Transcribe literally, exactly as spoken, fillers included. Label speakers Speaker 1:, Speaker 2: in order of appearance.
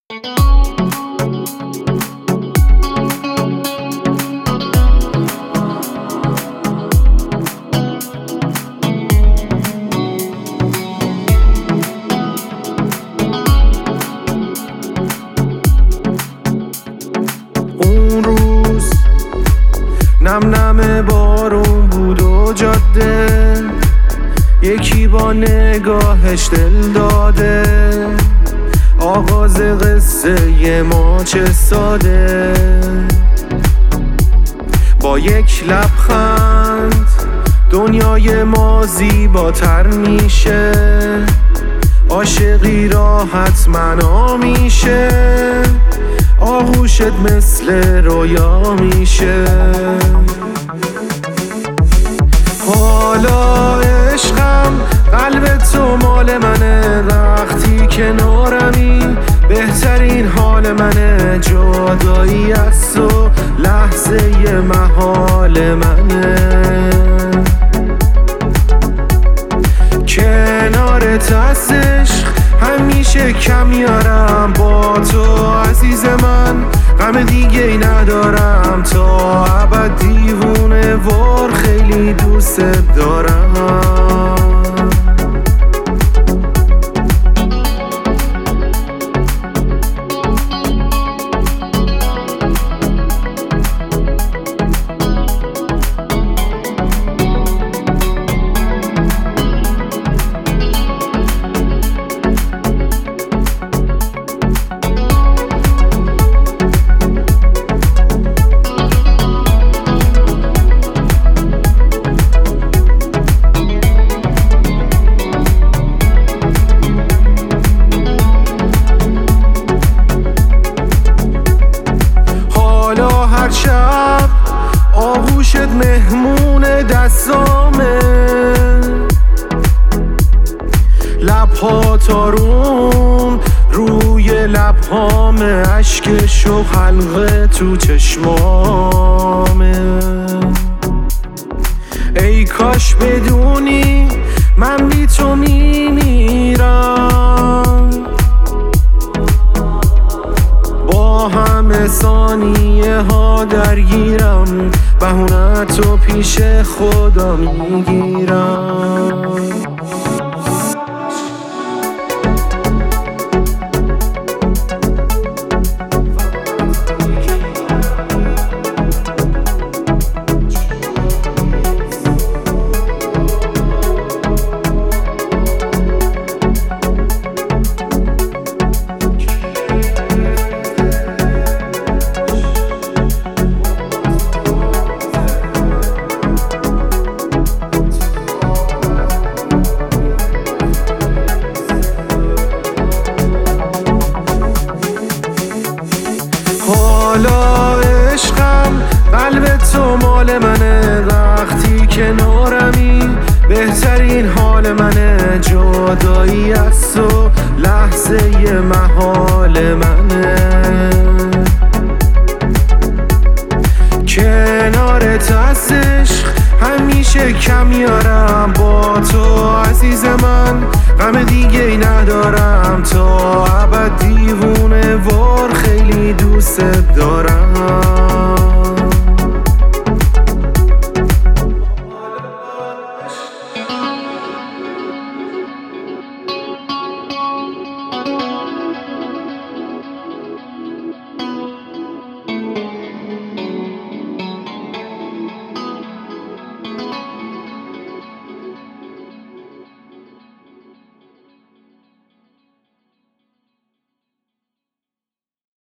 Speaker 1: اون روز نم نم بارون بود و جاده، یکی با نگاهش دل داده. آغاز قصه ی ما چه ساده، با یک لبخند دنیای ما زیباتر میشه. عاشقی را حتما میشه، آغوشت مثل رویا میشه. حالا عشقم قلب تو مال منه، وقتی کنارمی بهترین حال منه. جدایی از تو لحظه محال منه، کنارت از عشق همیشه کم میارم. با تو عزیز من غم دیگه ای ندارم، تا ابد دیوونه وار خیلی دوست دارم. هر شب آغوشت مهمون دستامه، لبها تارون روی لبهامه، عشقش و حلقه تو چشمامه. ای کاش بدونی من بی تو میمیرم، با همه ثانیه ها درگیرم، بهونه‌تو پیش خدا میگیرم. حالا عشقم قلب تو مال منه، وقتی کنارمی بهترین حال منه. جدایی از تو لحظه محال منه، کنارت از عشق همیشه کم میارم. با تو عزیز من غم دیگه ای ندارم، تا ابد دیوونه